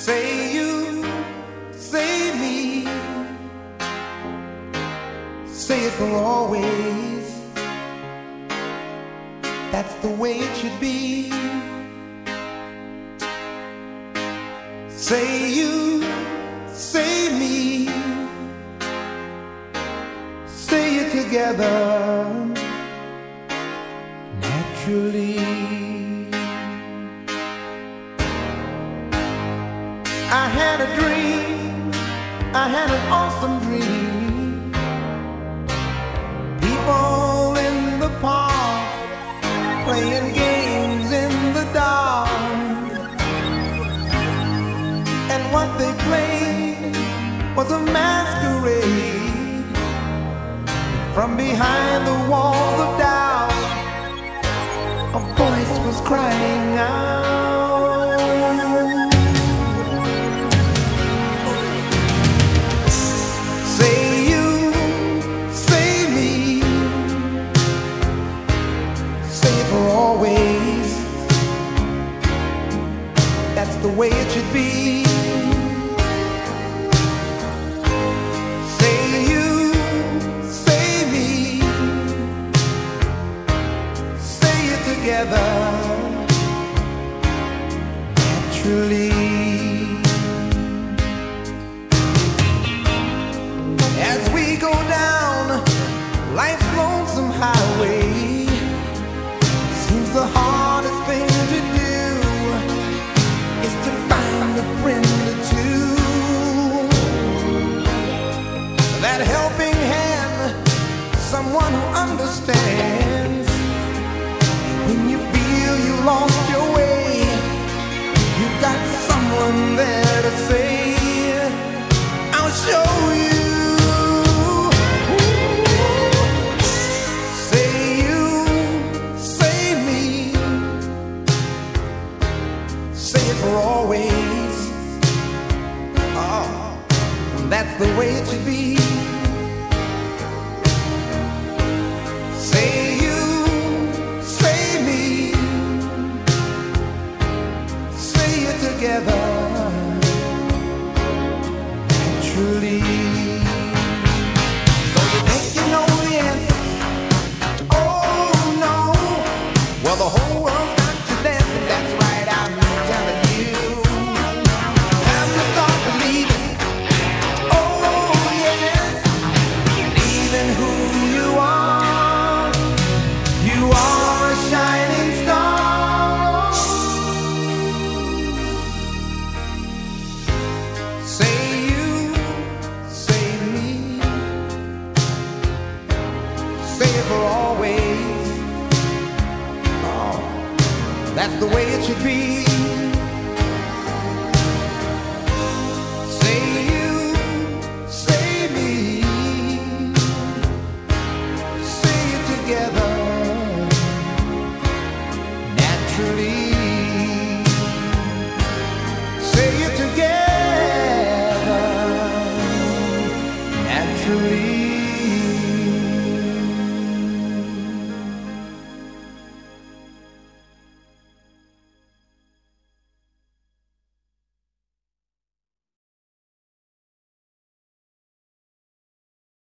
Say you, say me, say it for always. That's the way it should be. Say you, say me, say it together naturally. I had a dream, I had an awesome dream. People in the park playing games in the dark, and what they played was a masquerade. From behind the walls of doubt, a voice was crying out. Say you, say me, say it for always. That's the way it should be. Say you, say me, say it together naturally. As we go down life's lonesome highway, seems the hardest thing to do is to find a friend or two. That helping hand, someone who understands. When you feel you lost your way, you got someone there to say, I'll show you. Say you, say me, say it for always. Oh, that's the way it should be. Say you, say me, say it together naturally. So you think you know the answer? Oh no. Well, the whole world's got you dancing. That's right, I'm telling you. Time to start believing. Oh yes, believing who you are. You are a shining star. Say you, say me, say it for always. Oh, that's the way it should be. Say you, say me, say it together naturally. Say it together naturally.